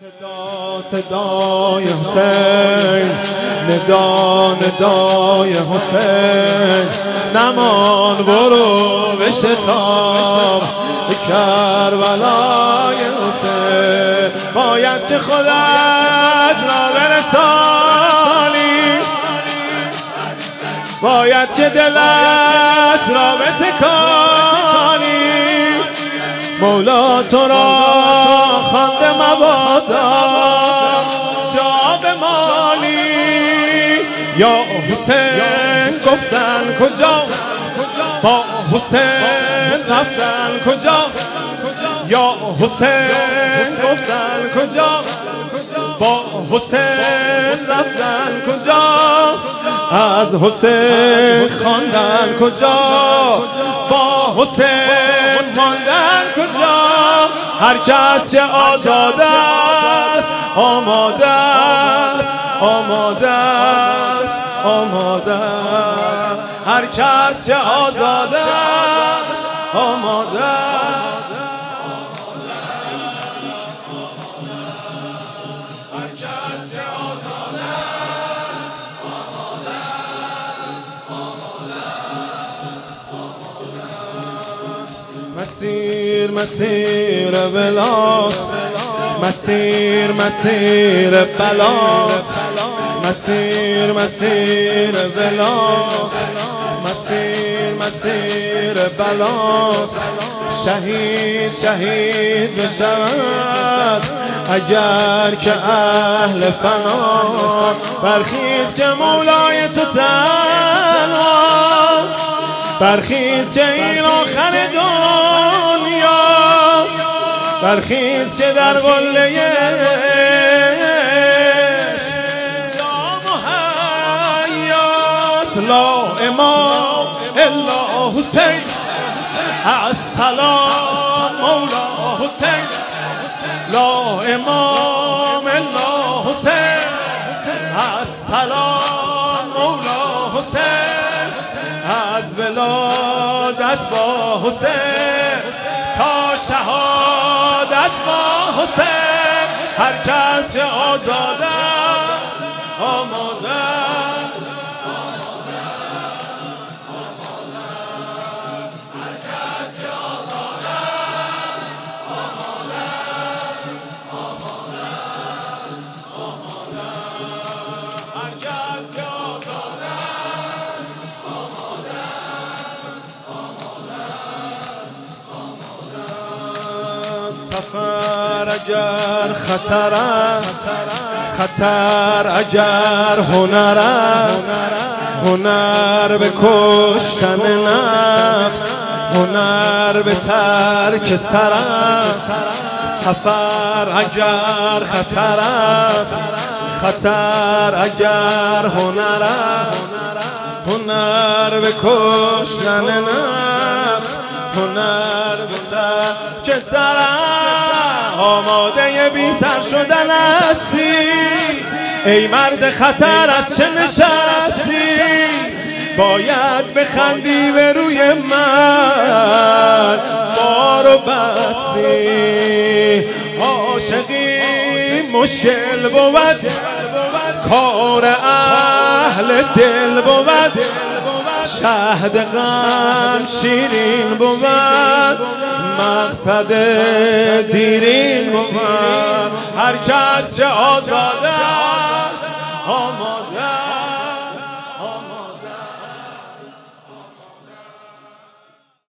صدا صدای حسین، ندا ندای حسین، نمان برو بشتاب به کربلای حسین. باید که خودت را برسانی، باید که دلت را بتکانی، مولا تو را خوانده مبادا جا بمانی. یا حسین گفتن کجا، با حسین رفتن کجا، یا حسین گفتن کجا، با حسین رفتن کجا، از حسین خواندن کجا، با حسین ماندن کجا. هر کس که آزاده است آماده است، آماده است، آماده است. هر کس که آزاده است آماده است. مسیر مسیر بلاست، مسیر مسیر بلاست، مسیر مسیر بلاست، مسیر مسیر بلاست. شهید شهید بشود اگر که اهل فنا. برخیز که مولای تو تنهاست، برخیز که این آخر دنیاست، برخیز که در قله جام حیاست. لا امام الا حسین، السلام مولا حسین. لا امام الا حسین، السلام مولا حسین. از ولادت با حسین تا شهادت با حسین. هر کس که آزاده است آماده است، هر کس که آزاده است آماده است، آماده است، آماده است. هر کس که آزاده است آماده است، آماده است. سفر اگر خطر است، خطر اگر هنر است، هنر به کشتن نفس، هنر به ترک سر است. سفر اگر خطر است، خطر اگر هنر است، هنر به کشتن نفس، هنر به ترک سر است. آماده بی سر شدن هستی ای مرد خطر، از چه نشستی؟ باید بخندی به روی من، بارو بستی. عاشقی مشکل بود، کار اهل دل بود، شهد غم شیرین بود، مقصد دیرین بود. هر کس که آزاده است